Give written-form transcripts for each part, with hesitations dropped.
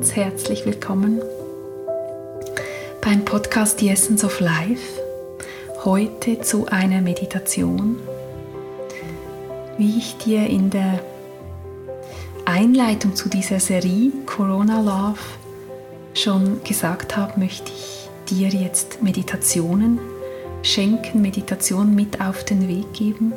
ganz herzlich willkommen beim Podcast The Essence of Life. Heute zu einer Meditation. Wie ich dir in der Einleitung zu dieser Serie Corona Love schon gesagt habe, möchte ich dir jetzt Meditationen schenken, Meditationen mit auf den Weg geben,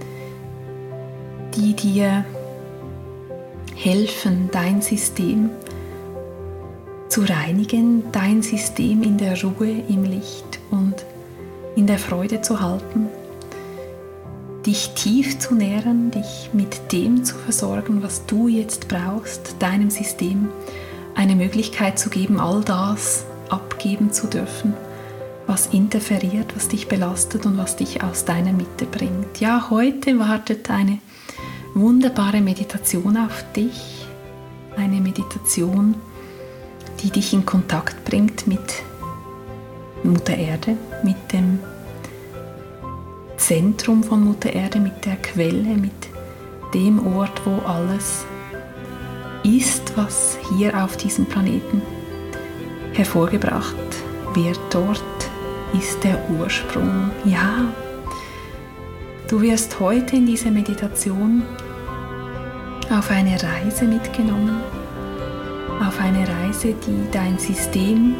die dir helfen, dein System zu reinigen, dein System in der Ruhe, im Licht und in der Freude zu halten, dich tief zu nähren, dich mit dem zu versorgen, was du jetzt brauchst, deinem System eine Möglichkeit zu geben, all das abgeben zu dürfen, was interferiert, was dich belastet und was dich aus deiner Mitte bringt. Ja, heute wartet eine wunderbare Meditation auf dich, eine Meditation, die dich in Kontakt bringt mit Mutter Erde, mit dem Zentrum von Mutter Erde, mit der Quelle, mit dem Ort, wo alles ist, was hier auf diesem Planeten hervorgebracht wird. Dort ist der Ursprung. Ja, du wirst heute in dieser Meditation auf eine Reise mitgenommen, auf eine Reise, die dein System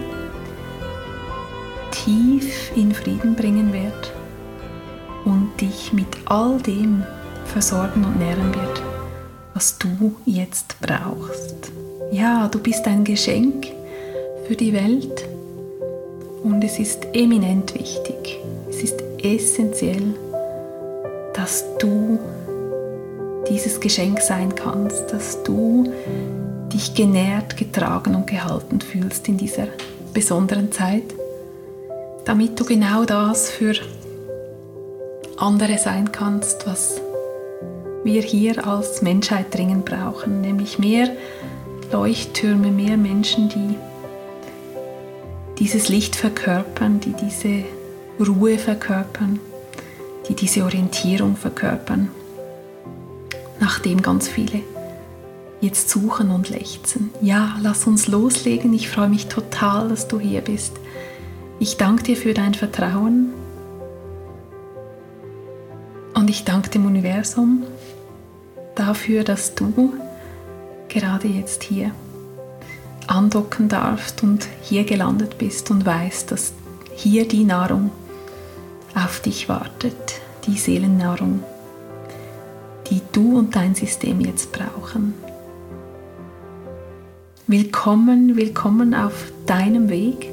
tief in Frieden bringen wird und dich mit all dem versorgen und nähren wird, was du jetzt brauchst. Ja, du bist ein Geschenk für die Welt und es ist eminent wichtig, es ist essentiell, dass du dieses Geschenk sein kannst, dass du dich genährt, getragen und gehalten fühlst in dieser besonderen Zeit, damit du genau das für andere sein kannst, was wir hier als Menschheit dringend brauchen, nämlich mehr Leuchttürme, mehr Menschen, die dieses Licht verkörpern, die diese Ruhe verkörpern, die diese Orientierung verkörpern, nach dem ganz viele jetzt suchen und lechzen. Ja, lass uns loslegen. Ich freue mich total, dass du hier bist. Ich danke dir für dein Vertrauen und ich danke dem Universum dafür, dass du gerade jetzt hier andocken darfst und hier gelandet bist und weißt, dass hier die Nahrung auf dich wartet, die Seelennahrung, die du und dein System jetzt brauchen. Willkommen, willkommen auf deinem Weg.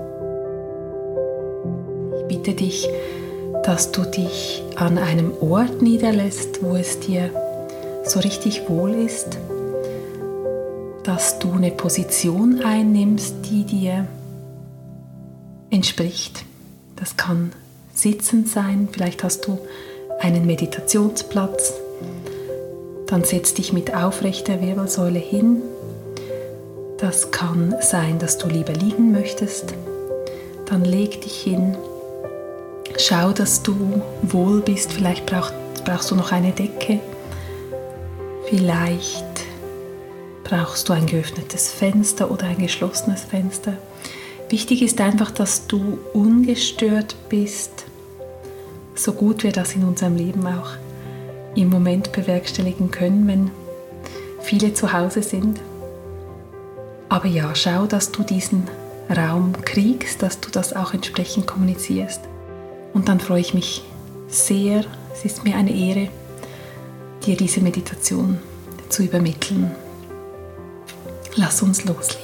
Ich bitte dich, dass du dich an einem Ort niederlässt, wo es dir so richtig wohl ist, dass du eine Position einnimmst, die dir entspricht. Das kann sitzend sein, vielleicht hast du einen Meditationsplatz, dann setz dich mit aufrechter Wirbelsäule hin. Das kann sein, dass du lieber liegen möchtest, dann leg dich hin, schau, dass du wohl bist, vielleicht brauchst du noch eine Decke, vielleicht brauchst du ein geöffnetes Fenster oder ein geschlossenes Fenster. Wichtig ist einfach, dass du ungestört bist, so gut wir das in unserem Leben auch im Moment bewerkstelligen können, wenn viele zu Hause sind. Aber ja, schau, dass du diesen Raum kriegst, dass du das auch entsprechend kommunizierst. Und dann freue ich mich sehr, es ist mir eine Ehre, dir diese Meditation zu übermitteln. Lass uns loslegen.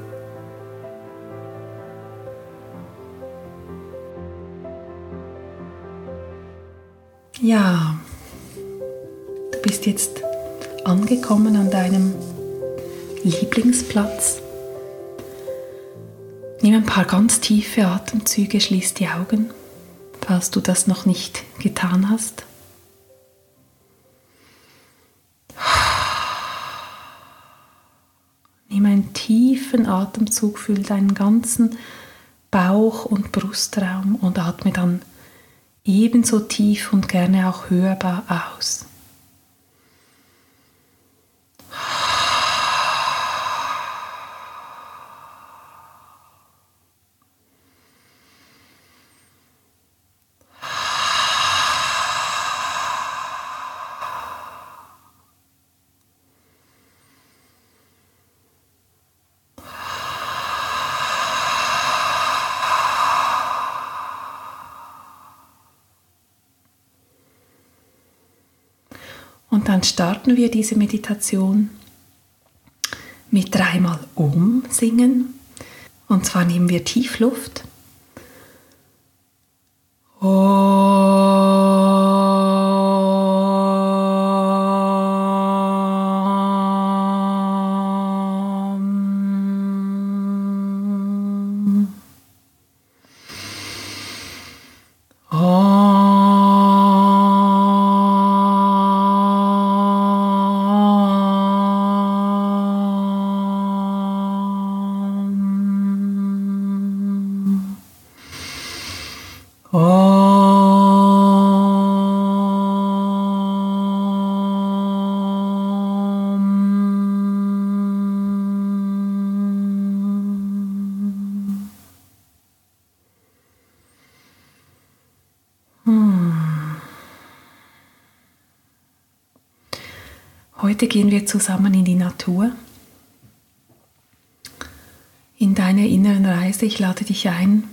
Ja, du bist jetzt angekommen an deinem Lieblingsplatz. Nimm ein paar ganz tiefe Atemzüge, schließ die Augen, falls du das noch nicht getan hast. Nimm einen tiefen Atemzug, füll deinen ganzen Bauch- und Brustraum und atme dann ebenso tief und gerne auch hörbar aus. Und dann starten wir diese Meditation mit 3-mal Om singen. Und zwar nehmen wir Tiefluft. Heute gehen wir zusammen in die Natur, in deine inneren Reise. Ich lade dich ein,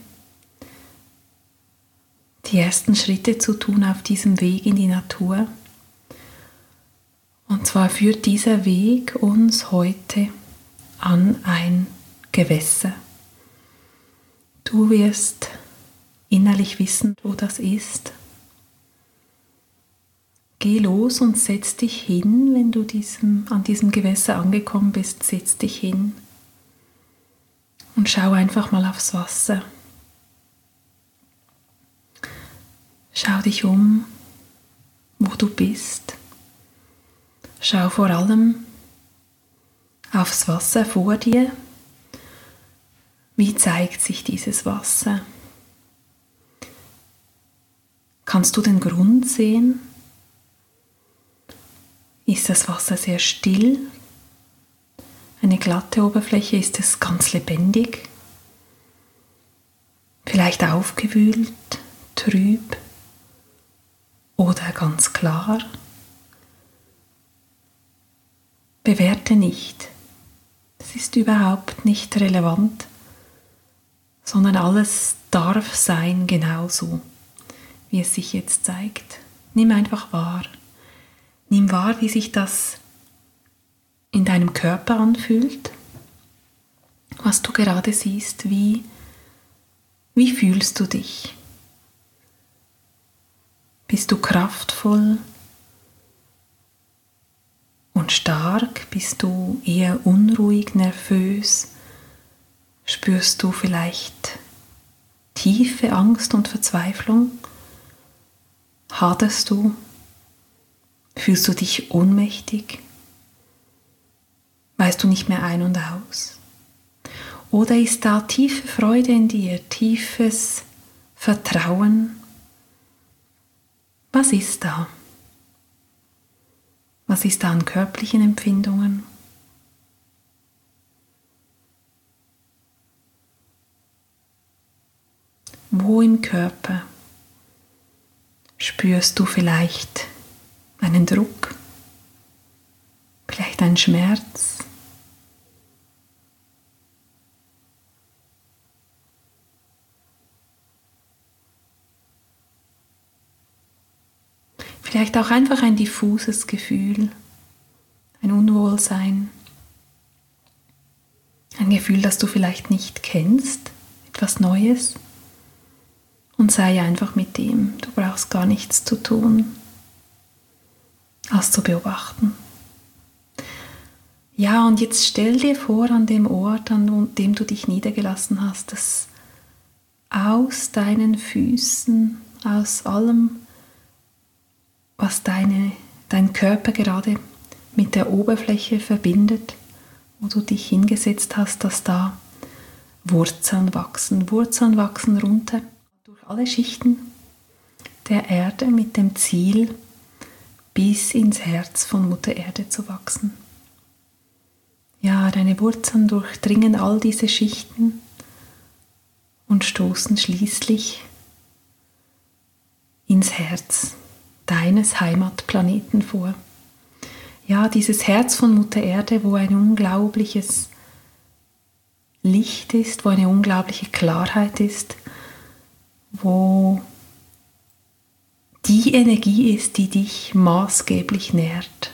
die ersten Schritte zu tun auf diesem Weg in die Natur. Und zwar führt dieser Weg uns heute an ein Gewässer. Du wirst innerlich wissen, wo das ist. Geh los und setz dich hin, wenn du an diesem Gewässer angekommen bist, setz dich hin und schau einfach mal aufs Wasser. Schau dich um, wo du bist. Schau vor allem aufs Wasser vor dir. Wie zeigt sich dieses Wasser? Kannst du den Grund sehen? Ist das Wasser sehr still? Eine glatte Oberfläche? Ist es ganz lebendig? Vielleicht aufgewühlt, trüb oder ganz klar? Bewerte nicht. Es ist überhaupt nicht relevant, sondern alles darf sein genauso, wie es sich jetzt zeigt. Nimm einfach wahr. Nimm wahr, wie sich das in deinem Körper anfühlt, was du gerade siehst, wie fühlst du dich? Bist du kraftvoll und stark? Bist du eher unruhig, nervös? Spürst du vielleicht tiefe Angst und Verzweiflung? Haderst du? Fühlst du dich ohnmächtig? Weißt du nicht mehr ein und aus? Oder ist da tiefe Freude in dir, tiefes Vertrauen? Was ist da? Was ist da an körperlichen Empfindungen? Wo im Körper spürst du vielleicht einen Druck, vielleicht einen Schmerz? Vielleicht auch einfach ein diffuses Gefühl, ein Unwohlsein, ein Gefühl, das du vielleicht nicht kennst, etwas Neues. Und sei einfach mit dem, du brauchst gar nichts zu tun, als zu beobachten. Ja, und jetzt stell dir vor, an dem Ort, an dem du dich niedergelassen hast, dass aus deinen Füßen, aus allem, was dein Körper gerade mit der Oberfläche verbindet, wo du dich hingesetzt hast, dass da Wurzeln wachsen runter durch alle Schichten der Erde mit dem Ziel, bis ins Herz von Mutter Erde zu wachsen. Ja, deine Wurzeln durchdringen all diese Schichten und stoßen schließlich ins Herz deines Heimatplaneten vor. Ja, dieses Herz von Mutter Erde, wo ein unglaubliches Licht ist, wo eine unglaubliche Klarheit ist, wo die Energie ist, die dich maßgeblich nährt.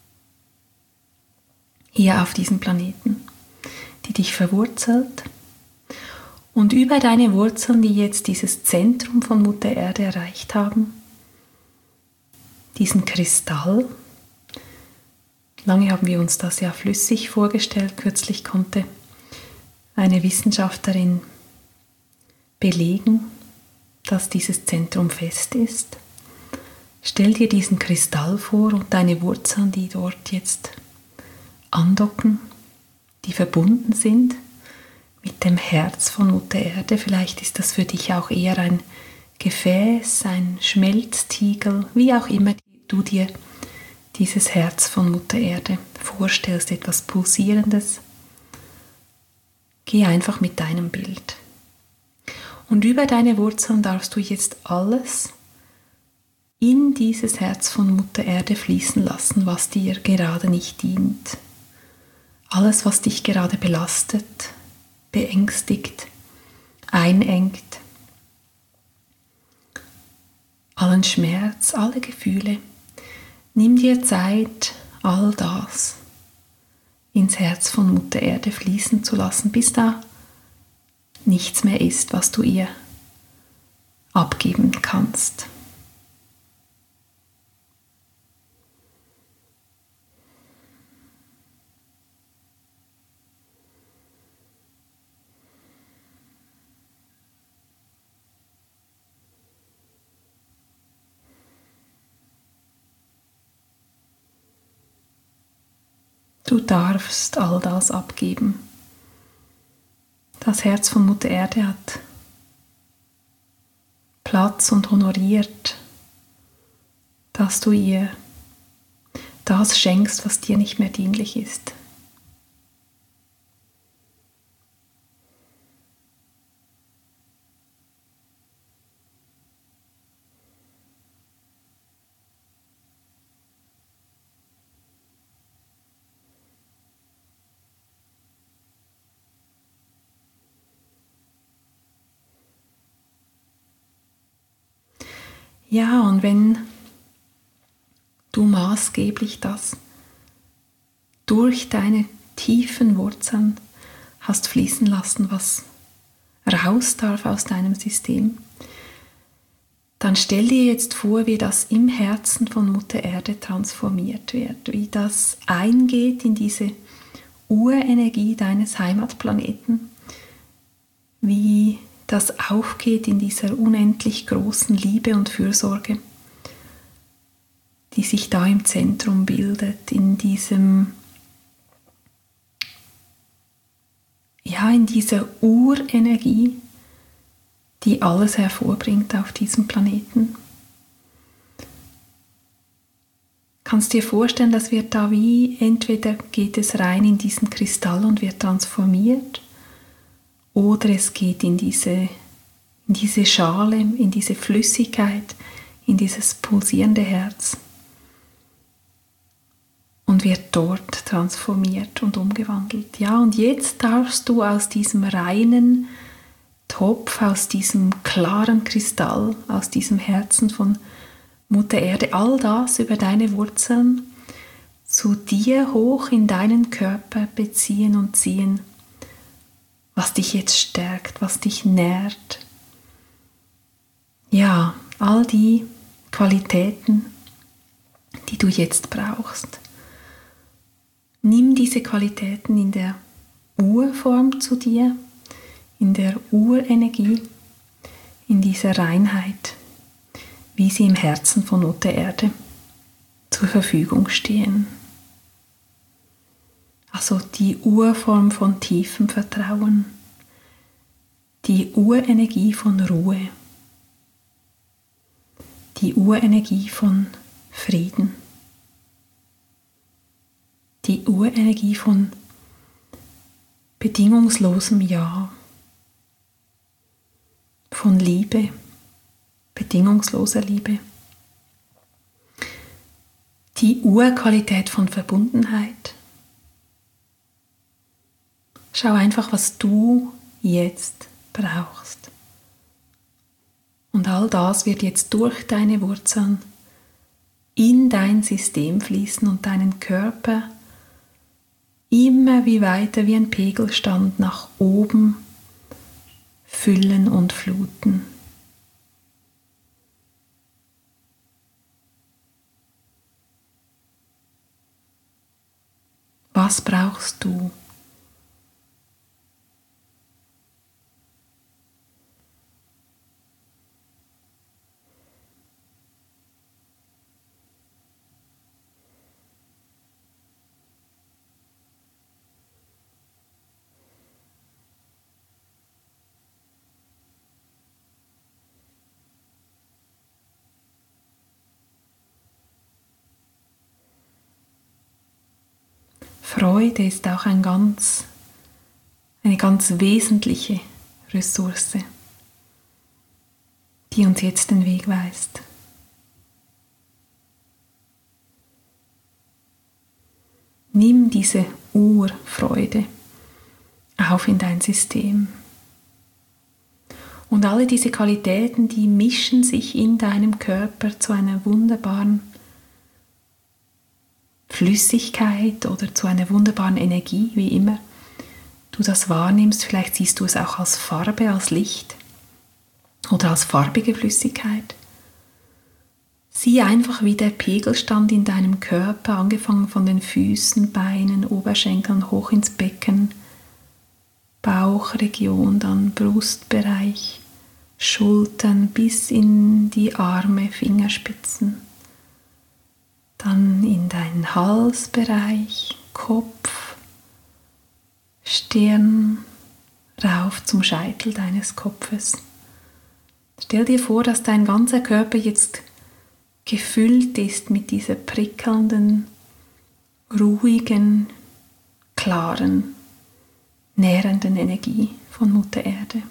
Hier auf diesem Planeten, die dich verwurzelt. Und über deine Wurzeln, die jetzt dieses Zentrum von Mutter Erde erreicht haben, diesen Kristall, lange haben wir uns das ja flüssig vorgestellt, kürzlich konnte eine Wissenschaftlerin belegen, dass dieses Zentrum fest ist. Stell dir diesen Kristall vor und deine Wurzeln, die dort jetzt andocken, die verbunden sind mit dem Herz von Mutter Erde. Vielleicht ist das für dich auch eher ein Gefäß, ein Schmelztiegel, wie auch immer du dir dieses Herz von Mutter Erde vorstellst, etwas Pulsierendes. Geh einfach mit deinem Bild. Und über deine Wurzeln darfst du jetzt alles in dieses Herz von Mutter Erde fließen lassen, was dir gerade nicht dient. Alles, was dich gerade belastet, beängstigt, einengt. Allen Schmerz, alle Gefühle. Nimm dir Zeit, all das ins Herz von Mutter Erde fließen zu lassen, bis da nichts mehr ist, was du ihr abgeben kannst. Du darfst all das abgeben. Das Herz von Mutter Erde hat Platz und honoriert, dass du ihr das schenkst, was dir nicht mehr dienlich ist. Ja, und wenn du maßgeblich das durch deine tiefen Wurzeln hast fließen lassen, was raus darf aus deinem System, dann stell dir jetzt vor, wie das im Herzen von Mutter Erde transformiert wird, wie das eingeht in diese Urenergie deines Heimatplaneten, wie das aufgeht in dieser unendlich großen Liebe und Fürsorge, die sich da im Zentrum bildet, in dieser Urenergie, die alles hervorbringt auf diesem Planeten. Kannst dir vorstellen, dass wird da wie, entweder geht es rein in diesen Kristall und wird transformiert, oder es geht in diese Schale, in diese Flüssigkeit, in dieses pulsierende Herz und wird dort transformiert und umgewandelt. Ja, und jetzt darfst du aus diesem reinen Topf, aus diesem klaren Kristall, aus diesem Herzen von Mutter Erde, all das über deine Wurzeln zu dir hoch in deinen Körper beziehen und ziehen, was dich jetzt stärkt, was dich nährt. Ja, all die Qualitäten, die du jetzt brauchst. Nimm diese Qualitäten in der Urform zu dir, in der Urenergie, in dieser Reinheit, wie sie im Herzen von Mutter Erde zur Verfügung stehen. Also die Urform von tiefem Vertrauen, die Urenergie von Ruhe, die Urenergie von Frieden, die Urenergie von bedingungslosem Ja, von Liebe, bedingungsloser Liebe, die Urqualität von Verbundenheit. Schau einfach, was du jetzt brauchst. Und all das wird jetzt durch deine Wurzeln in dein System fließen und deinen Körper immer wie weiter wie ein Pegelstand nach oben füllen und fluten. Was brauchst du? Freude ist auch eine ganz wesentliche Ressource, die uns jetzt den Weg weist. Nimm diese Urfreude auf in dein System. Und alle diese Qualitäten, die mischen sich in deinem Körper zu einer wunderbaren Flüssigkeit oder zu einer wunderbaren Energie, wie immer du das wahrnimmst. Vielleicht siehst du es auch als Farbe, als Licht oder als farbige Flüssigkeit. Sieh einfach, wie der Pegelstand in deinem Körper, angefangen von den Füßen, Beinen, Oberschenkeln hoch ins Becken, Bauchregion, dann Brustbereich, Schultern bis in die Arme, Fingerspitzen, dann in deinen Halsbereich, Kopf, Stirn, rauf zum Scheitel deines Kopfes. Stell dir vor, dass dein ganzer Körper jetzt gefüllt ist mit dieser prickelnden, ruhigen, klaren, nährenden Energie von Mutter Erde.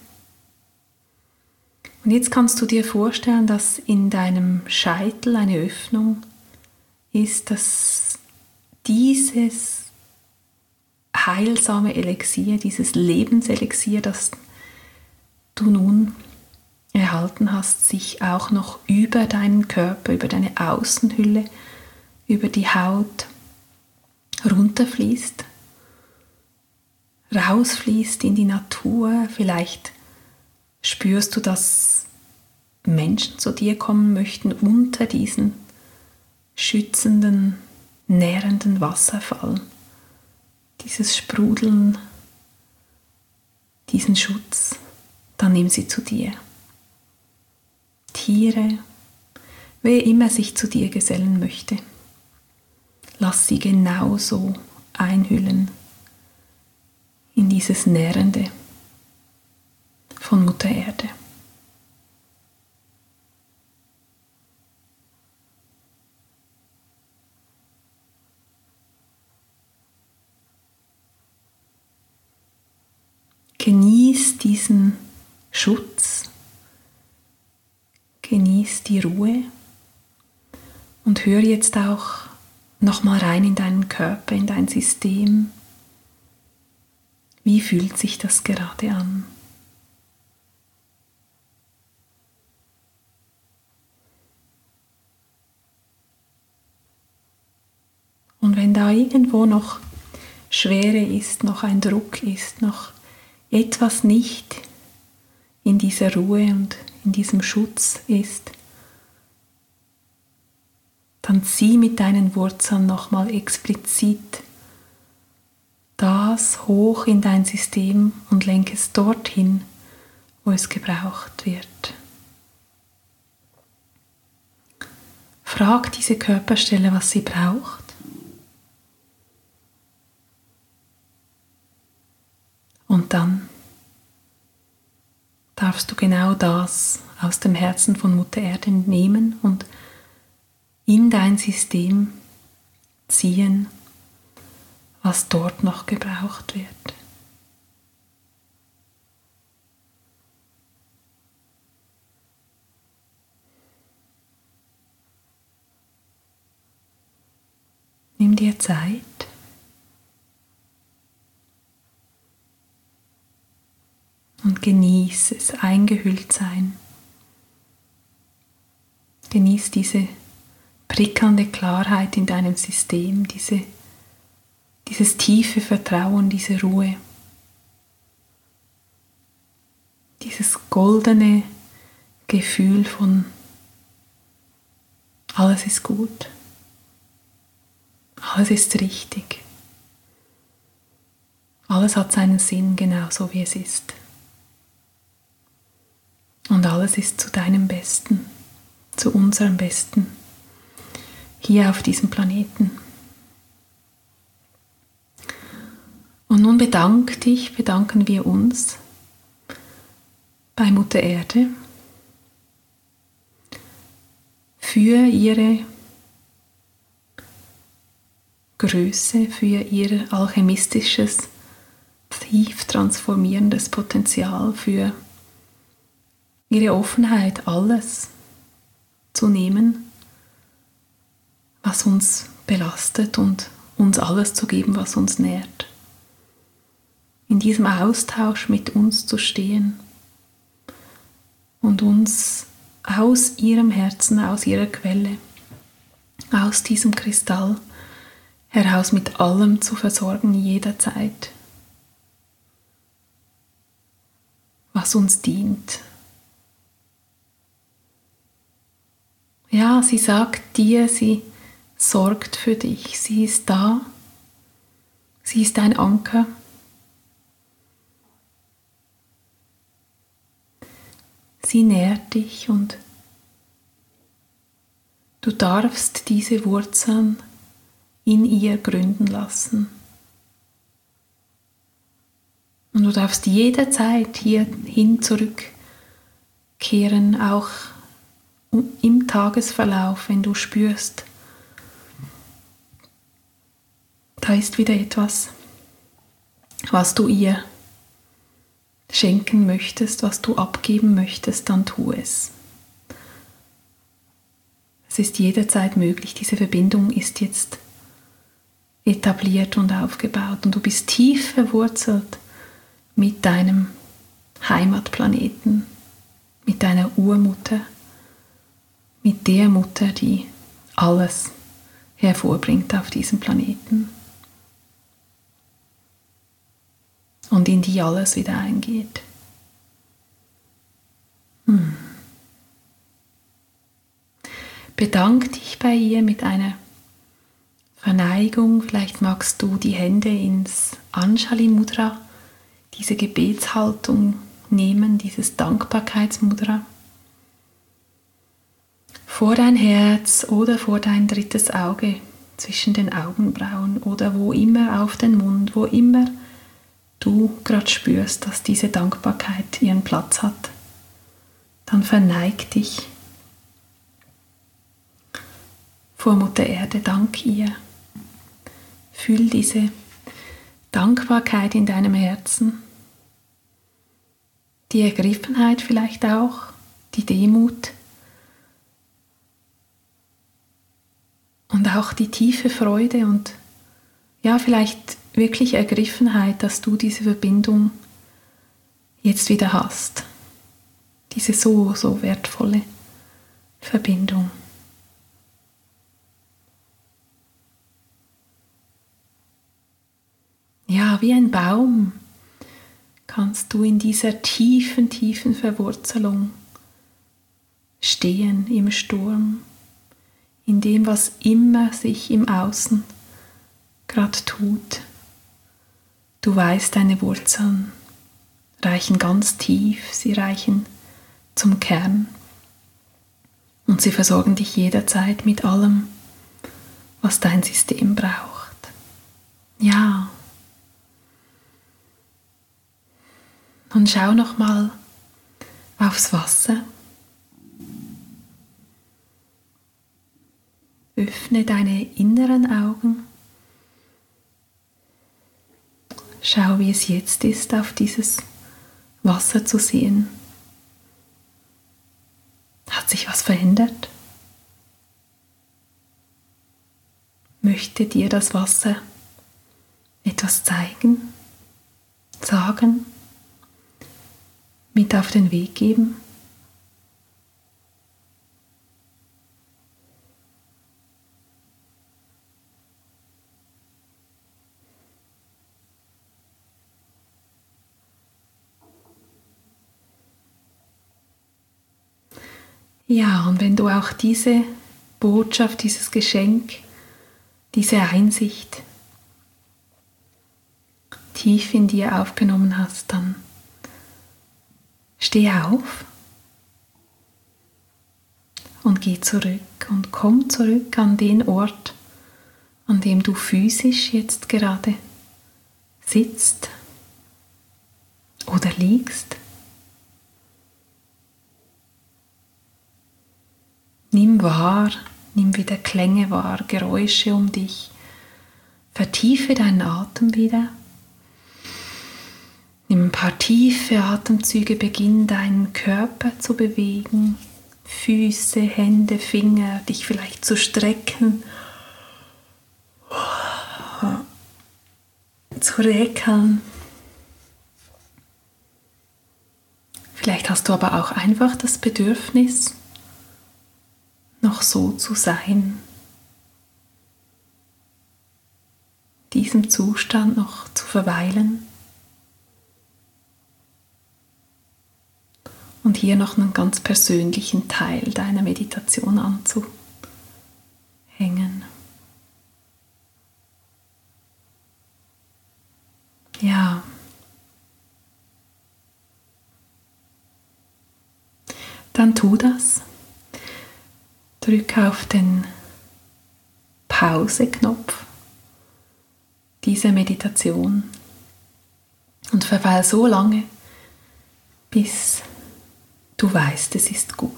Und jetzt kannst du dir vorstellen, dass in deinem Scheitel eine Öffnung ist, dass dieses heilsame Elixier, dieses Lebenselixier, das du nun erhalten hast, sich auch noch über deinen Körper, über deine Außenhülle, über die Haut runterfließt, rausfließt in die Natur. Vielleicht spürst du, dass Menschen zu dir kommen möchten unter diesen schützenden, nährenden Wasserfall, dieses Sprudeln, diesen Schutz, dann nimm sie zu dir. Tiere, wer immer sich zu dir gesellen möchte, lass sie genauso einhüllen in dieses Nährende von Mutter Erde. Genieß diesen Schutz, genieß die Ruhe und hör jetzt auch nochmal rein in deinen Körper, in dein System. Wie fühlt sich das gerade an? Und wenn da irgendwo noch Schwere ist, noch ein Druck ist, noch etwas nicht in dieser Ruhe und in diesem Schutz ist, dann zieh mit deinen Wurzeln nochmal explizit das hoch in dein System und lenke es dorthin, wo es gebraucht wird. Frag diese Körperstelle, was sie braucht. Und dann darfst du genau das aus dem Herzen von Mutter Erde nehmen und in dein System ziehen, was dort noch gebraucht wird. Nimm dir Zeit. Und genieße es, eingehüllt sein Genieß diese prickelnde Klarheit in deinem System, dieses tiefe Vertrauen, diese Ruhe, dieses goldene Gefühl von alles ist gut, alles ist richtig, alles hat seinen Sinn genauso wie es ist. Und alles ist zu deinem Besten, zu unserem Besten, hier auf diesem Planeten. Und nun bedanken wir uns bei Mutter Erde für ihre Größe, für ihr alchemistisches, tief transformierendes Potenzial, für ihre Offenheit, alles zu nehmen, was uns belastet und uns alles zu geben, was uns nährt. In diesem Austausch mit uns zu stehen und uns aus ihrem Herzen, aus ihrer Quelle, aus diesem Kristall heraus mit allem zu versorgen, jederzeit, was uns dient. Ja, sie sagt dir, sie sorgt für dich, sie ist da, sie ist ein Anker. Sie nährt dich und du darfst diese Wurzeln in ihr gründen lassen. Und du darfst jederzeit hierhin zurückkehren, auch im Tagesverlauf, wenn du spürst, da ist wieder etwas, was du ihr schenken möchtest, was du abgeben möchtest, dann tu es. Es ist jederzeit möglich, diese Verbindung ist jetzt etabliert und aufgebaut und du bist tief verwurzelt mit deinem Heimatplaneten, mit deiner Urmutter, mit der Mutter, die alles hervorbringt auf diesem Planeten und in die alles wieder eingeht. Bedank dich bei ihr mit einer Verneigung. Vielleicht magst du die Hände ins Anjali Mudra, diese Gebetshaltung nehmen, dieses Dankbarkeitsmudra, vor dein Herz oder vor dein drittes Auge, zwischen den Augenbrauen oder wo immer auf den Mund, wo immer du gerade spürst, dass diese Dankbarkeit ihren Platz hat. Dann verneig dich vor Mutter Erde, dank ihr. Fühl diese Dankbarkeit in deinem Herzen, die Ergriffenheit vielleicht auch, die Demut und auch die tiefe Freude und ja, vielleicht wirklich Ergriffenheit, dass du diese Verbindung jetzt wieder hast. Diese so, so wertvolle Verbindung. Ja, wie ein Baum kannst du in dieser tiefen, tiefen Verwurzelung stehen im Sturm, in dem, was immer sich im Außen gerade tut. Du weißt, deine Wurzeln reichen ganz tief, sie reichen zum Kern und sie versorgen dich jederzeit mit allem, was dein System braucht. Ja. Und schau nochmal aufs Wasser. Öffne deine inneren Augen. Schau, wie es jetzt ist, auf dieses Wasser zu sehen. Hat sich was verändert? Möchte dir das Wasser etwas zeigen, sagen, mit auf den Weg geben? Ja, und wenn du auch diese Botschaft, dieses Geschenk, diese Einsicht tief in dir aufgenommen hast, dann steh auf und geh zurück und komm zurück an den Ort, an dem du physisch jetzt gerade sitzt oder liegst. Nimm wahr, nimm wieder Klänge wahr, Geräusche um dich. Vertiefe deinen Atem wieder. Nimm ein paar tiefe Atemzüge, beginn deinen Körper zu bewegen. Füße, Hände, Finger, dich vielleicht zu strecken, zu rekeln. Vielleicht hast du aber auch einfach das Bedürfnis, noch so zu sein, diesem Zustand noch zu verweilen und hier noch einen ganz persönlichen Teil deiner Meditation anzuhängen. Ja. Dann tu das. Drück auf den Pause-Knopf dieser Meditation und verweil so lange, bis du weißt, es ist gut.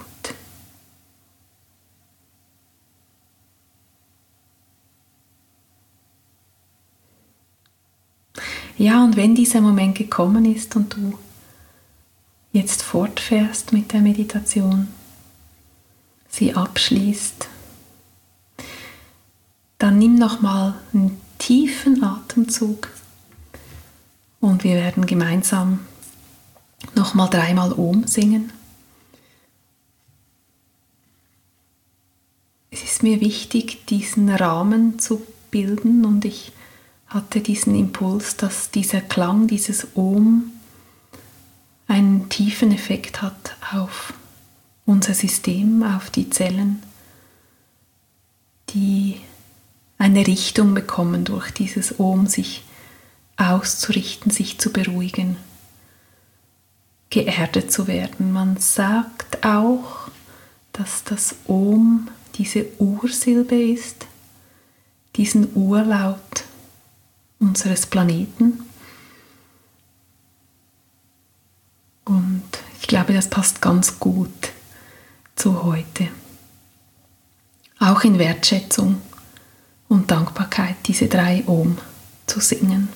Ja, und wenn dieser Moment gekommen ist und du jetzt fortfährst mit der Meditation, sie abschließt, dann nimm nochmal einen tiefen Atemzug und wir werden gemeinsam nochmal 3-mal Om singen. Es ist mir wichtig, diesen Rahmen zu bilden und ich hatte diesen Impuls, dass dieser Klang, dieses Om einen tiefen Effekt hat auf unser System, auf die Zellen, die eine Richtung bekommen durch dieses Om, sich auszurichten, sich zu beruhigen, geerdet zu werden. Man sagt auch, dass das Om diese Ursilbe ist, diesen Urlaut unseres Planeten. Und ich glaube, das passt ganz gut zu heute. Auch in Wertschätzung und Dankbarkeit diese 3 Om zu singen.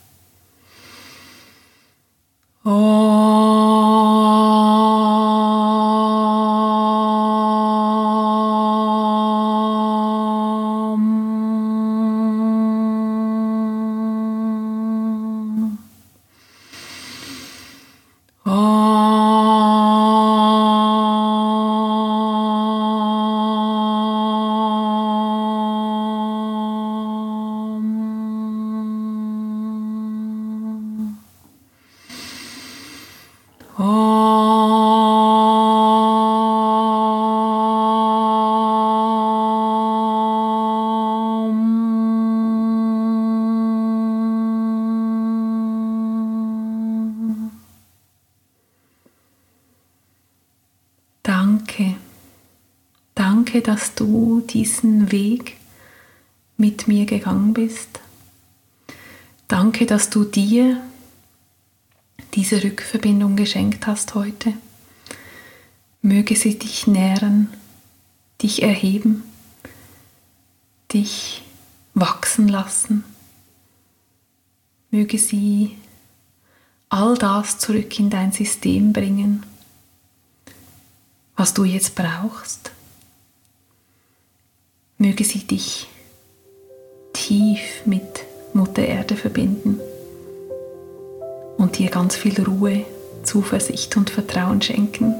Danke, dass du diesen Weg mit mir gegangen bist. Danke, dass du dir diese Rückverbindung geschenkt hast heute. Möge sie dich nähren, dich erheben, dich wachsen lassen. Möge sie all das zurück in dein System bringen, was du jetzt brauchst. Möge sie dich tief mit Mutter Erde verbinden und dir ganz viel Ruhe, Zuversicht und Vertrauen schenken.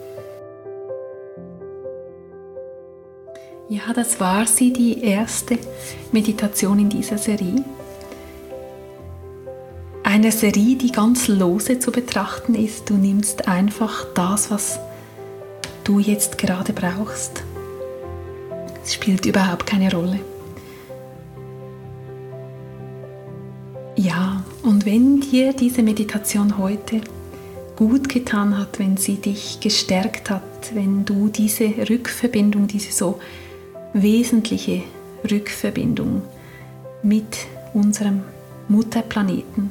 Ja, das war sie, die erste Meditation in dieser Serie. Eine Serie, die ganz lose zu betrachten ist. Du nimmst einfach das, was du jetzt gerade brauchst. Es spielt überhaupt keine Rolle. Ja, und wenn dir diese Meditation heute gut getan hat, wenn sie dich gestärkt hat, wenn du diese Rückverbindung, diese so wesentliche Rückverbindung mit unserem Mutterplaneten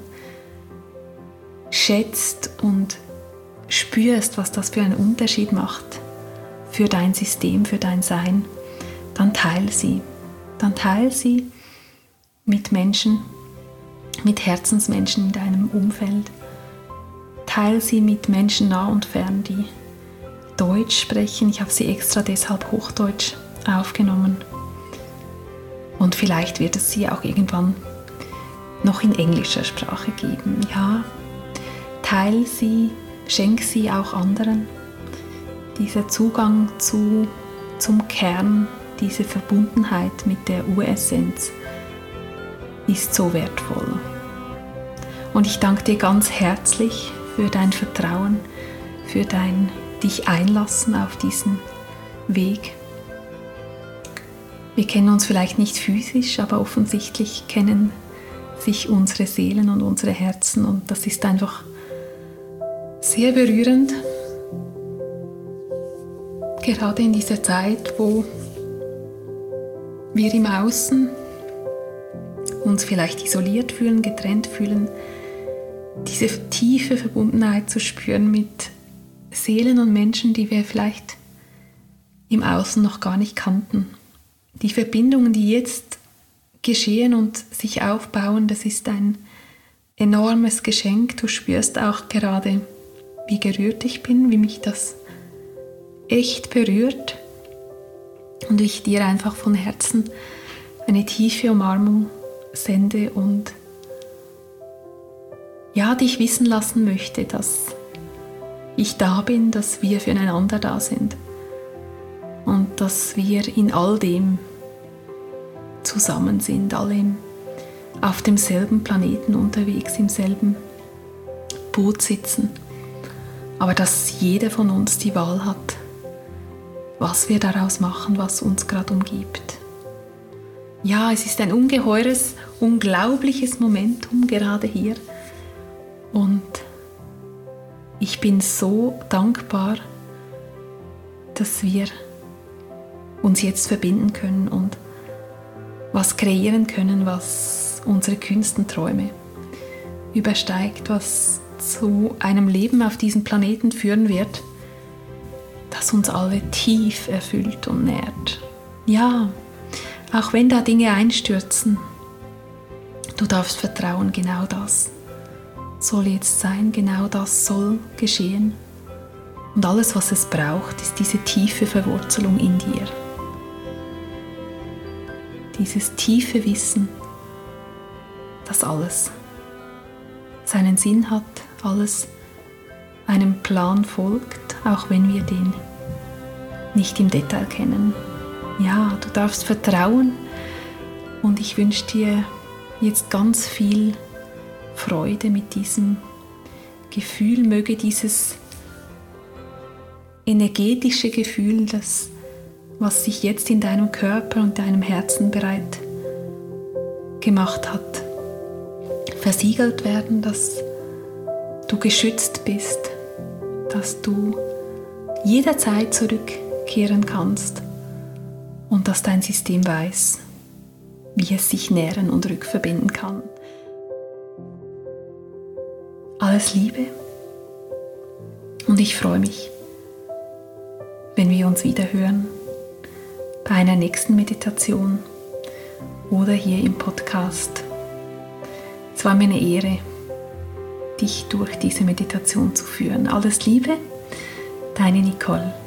schätzt und spürst, was das für einen Unterschied macht für dein System, für dein Sein, dann teile sie. Dann teile sie mit Menschen, mit Herzensmenschen in deinem Umfeld. Teile sie mit Menschen nah und fern, die Deutsch sprechen. Ich habe sie extra deshalb Hochdeutsch aufgenommen. Und vielleicht wird es sie auch irgendwann noch in englischer Sprache geben. Ja, teile sie, schenk sie auch anderen. Dieser Zugang zum Kern, diese Verbundenheit mit der Uressenz ist so wertvoll. Und ich danke dir ganz herzlich für dein Vertrauen, für dein dich einlassen auf diesen Weg. Wir kennen uns vielleicht nicht physisch, aber offensichtlich kennen sich unsere Seelen und unsere Herzen und das ist einfach sehr berührend. Gerade in dieser Zeit, wo wir im Außen uns vielleicht isoliert fühlen, getrennt fühlen, diese tiefe Verbundenheit zu spüren mit Seelen und Menschen, die wir vielleicht im Außen noch gar nicht kannten. Die Verbindungen, die jetzt geschehen und sich aufbauen, das ist ein enormes Geschenk. Du spürst auch gerade, wie gerührt ich bin, wie mich das echt berührt und ich dir einfach von Herzen eine tiefe Umarmung sende und ja, dich wissen lassen möchte, dass ich da bin, dass wir füreinander da sind und dass wir in all dem zusammen sind, alle auf demselben Planeten unterwegs, im selben Boot sitzen, aber dass jeder von uns die Wahl hat, was wir daraus machen, was uns gerade umgibt. Ja, es ist ein ungeheures, unglaubliches Momentum gerade hier und ich bin so dankbar, dass wir uns jetzt verbinden können und was kreieren können, was unsere kühnsten Träume übersteigt, was zu einem Leben auf diesem Planeten führen wird, das uns alle tief erfüllt und nährt. Ja, auch wenn da Dinge einstürzen, du darfst vertrauen, genau das soll jetzt sein, genau das soll geschehen. Und alles, was es braucht, ist diese tiefe Verwurzelung in dir. Dieses tiefe Wissen, dass alles seinen Sinn hat, alles einem Plan folgt, auch wenn wir den nicht im Detail kennen. Ja, du darfst vertrauen und ich wünsche dir jetzt ganz viel Freude mit diesem Gefühl, möge dieses energetische Gefühl, das, was sich jetzt in deinem Körper und deinem Herzen bereit gemacht hat, versiegelt werden, dass du geschützt bist, dass du jederzeit zurückkehren kannst und dass dein System weiß, wie es sich nähren und rückverbinden kann. Alles Liebe und ich freue mich, wenn wir uns wieder hören bei einer nächsten Meditation oder hier im Podcast. Es war mir eine Ehre, dich durch diese Meditation zu führen. Alles Liebe, deine Nicole.